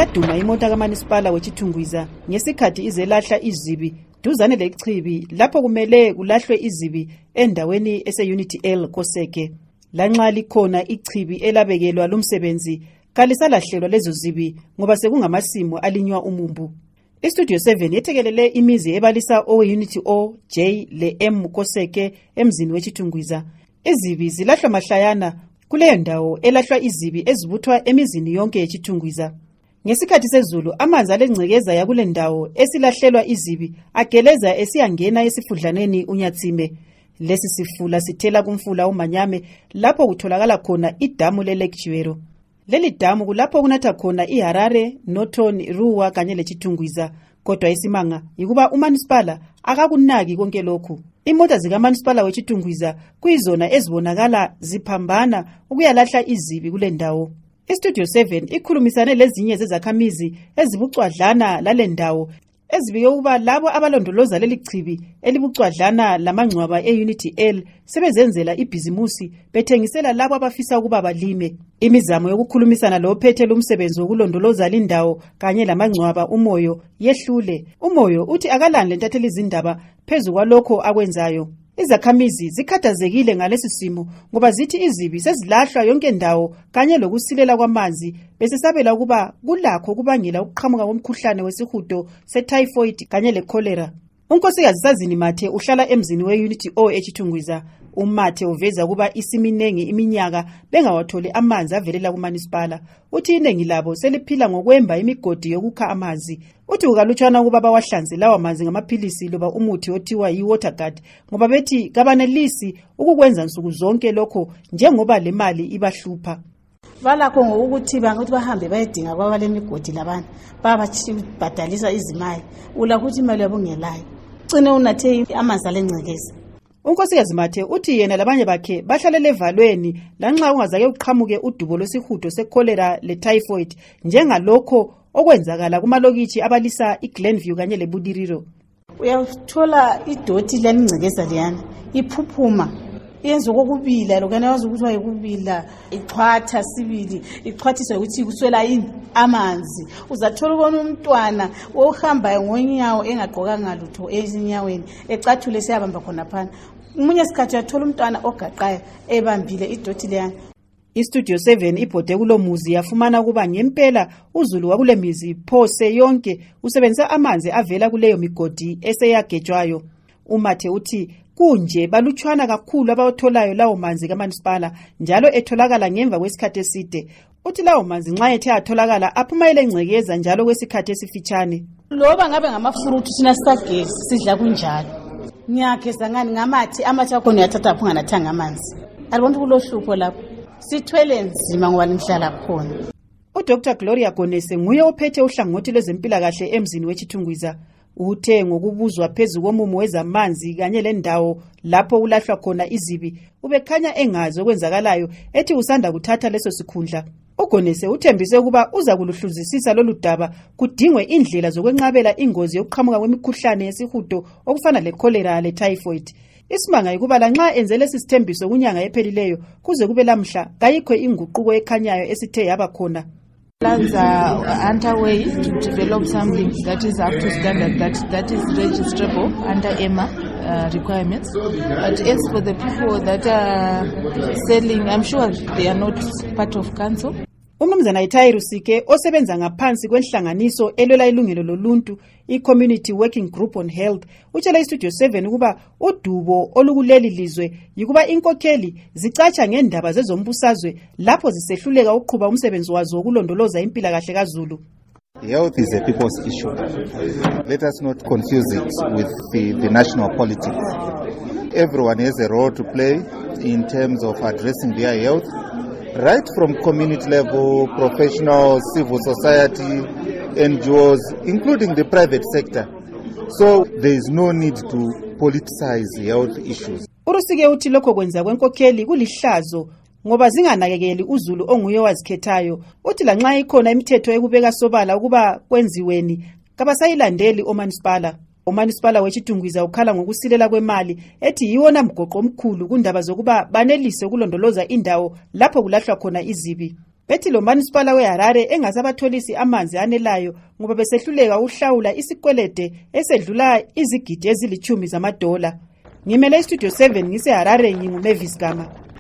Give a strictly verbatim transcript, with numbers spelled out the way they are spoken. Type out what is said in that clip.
iyaduma imota kaManisipala weChithungwiza ngesikhathi izelahla izibi duzane lechibi lapho kumele kulahlwe izibi endaweni ese-Unity L Koseke. Lanxa likhona ichibi elabekelwa lumsebenzi kalisalahlelwa lezo zibi ngoba sekungamasimo alinywa umumbu. Istudio seven yethekelele imizi ebalisa owe-Unity O, J le M Koseke emzini weChithungwiza. Izibi zilahlwa mahlayana kuleyo ndawo elahlwa izibi ezibuthwa emizini yonke yeChithungwiza. Ngesikhathi sezulu amanzi alengcekeza yakule ndawo esilahlelwa izibi ageleza esiyangena esifudlaneni uNyatsime. Lesi sifula sithela kumfula uManyame lapho kutholakala khona idamu leLake Chiwero. Leli damu kulapho kunatha khona iHarare, Norton, Ruwa kanye leChithungwiza. Kodwa isimanga yikuba uManisipala akakunaki konke lokhu. Imota zikaManisipala weChithungwiza kuyizona ezibonakala ziphambana ukuyalahla izibi kule ndawo. Istudio seven ikhulumisane lezinye zezakhamizi ezibucwadlana lale ndawo ezibike ukuba labo abalondoloza leli chibi elibucwadlana lamangcwaba e-Unity L sebezenzela ibhizimusi bethengisela labo abafisa ukuba balime. Imizamo yokukhulumisana lophethe lumsebenzi wokulondoloza lindawo kanye lamangcwaba uMoyo yehlule. uMoyo uthi akalandle ntatheli izindaba phezu kwalokho akwenzayo. Izakhamizi zikhathazekile ngalesi simo ngoba zithi izibi sezilahlwa yonke ndawo kanye lokusilela kwamanzi besesabela ukuba kulakho kubangela ukuqhamuka komkhuhlane wesihudo se-typhoid kanye le-cholera. Unkosikazi Sazini Mathe uhlala emzini we-Unity O eChithungwiza. uMathe uveza kuba isiminengi iminyaka bengawatholi amanzi avelela kuManisipala. Uthi iningi labo seliphila ngokwemba imigodi yokukha amanzi. Uthi ukalutshwana ukuba bawahlanze lawa manzi ngamaphilisi loba umuthi othiwa yi-Waterguard ngoba bethi kabanelisi ukukwenza nsuku zonke lokho njengoba le mali ibahlupha. Balakho ngokuthi bangathi bahambe bayedinga kwabale migodi labantu bababhadalisa izimali ulakuthi imali yabo ngelayo cine unathe amanzi alengcekeza. Unkosikazi Mathe uthi yena labanye bakhe bahlalele evalweni lanxa ungazake uqhamuke udubo lwesihudo se-cholera le-typhoid njengalokho okwenzakala kumalokithi abalisa iGlenview kanye leBudiriro. Uyathola idoti lengcekeza liyana iphuphuma yenza kokubila lokana yazi ukuthi wayekubila ichwatha sibili ichwathiswa ukuthi kuswela ini amanzi. Uzathola ubona umntwana ohamba ngonyawo engaqokanga lutho ezinyaweni ecathule siyabamba khona phana. Umunye isikhathi uyathola umntwana ogaqayo ebambile idoti leyana. Istudio seven ibhode kulomuzi yafumana ukuba ngempela uzulu wakule mizi phose yonke usebenzisa amanzi avela kuleyo migodi eseyagejwayo. uMathe uthi kunje balutshwana kakhulu abawatholayo lawo manzi kaManisipala njalo etholakala ngemva kwesikhathi eside. Uthi lawo manzi nxa ethe atholakala aphuma elengcekeza njalo kwesikhathi esifitshane. Loba ngabe ngamafruit sina sagesi sidla kunjalo. Ngiyageza ngani ngamathi amathi akho uyathatha phunga nathanga amanzi. Alibona kulohlupho lapho. Sithwele nzima ngoba nihlala khona. uDoctor Gloria Gonese nguye ophethe uhlangothi lwezempilakahle emzini weChithungwiza. Uthe ngokubuzwa phezu komumo wezamanzi kanye lendawo lapho ulahlwa khona izibi ubekhanya engazi okwenzakalayo ethi usanda kuthatha leso sikhundla. uGonese uthembise ukuba uza kuluhluzisisa lolu daba kudingwe indlela zokwenqabela ingozi yokuqhamuka kwemikhuhlane yesihudo okufana le-cholera le-typhoid. Isimanga yikuba lanxa enzele sisithembiso kunyanga ephelileyo kuze kube lamhla kayikho inguquko ekhanyayo esithe yaba khona. Plans are underway to develop something that is up to standard, that, that is registrable under E M A uh, requirements. But as for the people that are selling, I'm sure they are not part of council. uMnumzana Ithai Rusike osebenza ngaphansi kwenhlanganiso elwela ilungelo loluntu i-Community Working Group on Health utshela iStudio seven ukuba udubo olukuleli lizwe yikuba inkokheli zicatsha ngendaba zezombusazwe lapho zisehluleka uqhuba umsebenzi wazo wokulondoloza impilakahle kaZulu. Health is a people's issue. Let us not confuse it with the, the national politics. Everyone has a role to play in terms of addressing their health, right from community level, professional, civil society, N G Os, including the private sector. So there is no need to politicize health issues. Urusike uthi lokho kwenza kwenkokheli kulihlazo ngoba zinganakekeli uzulu onguye wazikhethayo. Uthi lanxa ikhona imithetho ekubeka sobala ukuba kwenziweni kabasayilandeli oManisipala. uManisipala weChithungwiza ukhala ngokusilela kwemali ethi yiwona mgoqo omkhulu kundaba zokuba banelise ukulondoloza indawo lapho kulahlwa khona izibi. bethi lo manisipala weHarare engasabatholisi amanzi anelayo ngoba besehluleka uhlawula isikwelede esedlula izigidi ezilithumi zamadola. Ngimele istudio seven ngiseHarare, nginguMavis Gama.